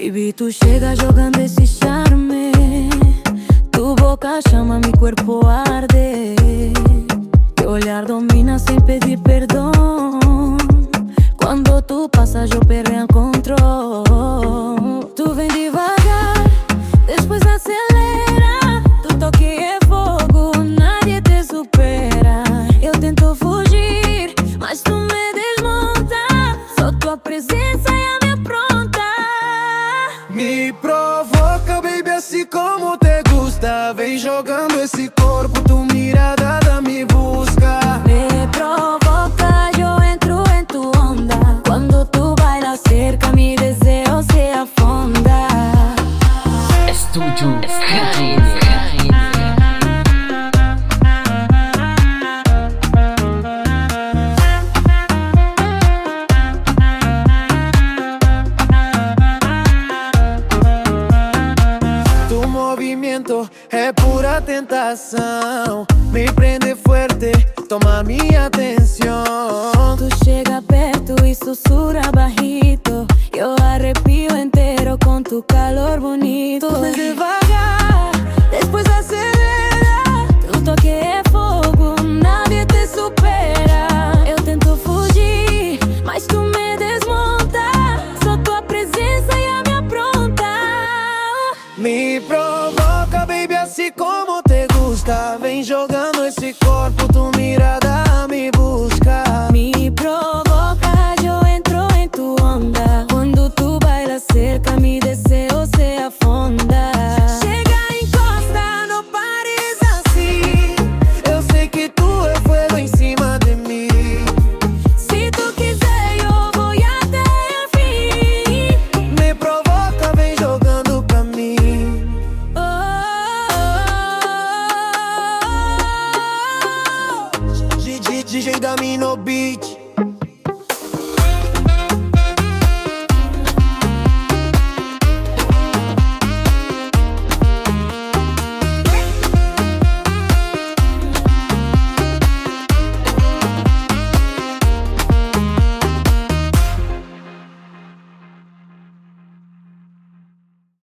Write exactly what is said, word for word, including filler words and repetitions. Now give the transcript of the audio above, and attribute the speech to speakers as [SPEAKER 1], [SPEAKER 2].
[SPEAKER 1] Baby, tu chega jogando esse charme, tu boca chama, mi cuerpo arde. Tu olhar domina sem pedir perdão. Quando tu passa, eu perco o controle. Tu vem devagar, depois acelera. Tu toque é fogo, nadie te supera. Eu tento fugir, mas tu me desmonta. Só tua presença é a minha pronta.
[SPEAKER 2] Me provoca, baby, assim como te gusta. Vem jogando esse corpo, tu mirada da me busca.
[SPEAKER 1] Me provoca, eu entro em tu onda. Quando tu baila cerca, mi deseo se afonda.
[SPEAKER 3] Estúdio Skyline.
[SPEAKER 2] Tu movimento é pura tentação. Me prende fuerte, toma minha atenção.
[SPEAKER 1] Tu chega perto e sussurra bajito. Eu arrepio inteiro com tu calor bonito. Tu vem devagar, depois acelera. Tu toque é fogo, nadie te supera. Eu tento fugir, mas tu me desmonta. Só tua presença e a minha pronta.
[SPEAKER 2] Me provoca, baby, assim como te gusta. Vem jogando esse corpo, tu mirada me busca.
[SPEAKER 1] Me provoca, eu entro em tu onda. Quando tu baila cerca, mi deseo se afonda.
[SPEAKER 2] Chega, encosta, não pares assim. Eu sei que tu é fogo em cima de mim.
[SPEAKER 1] Se tu quiser, eu vou até o fim.
[SPEAKER 2] Me provoca, vem jogando pra mim.
[SPEAKER 1] Oh, oh, oh, oh.
[SPEAKER 2] D J da no beat.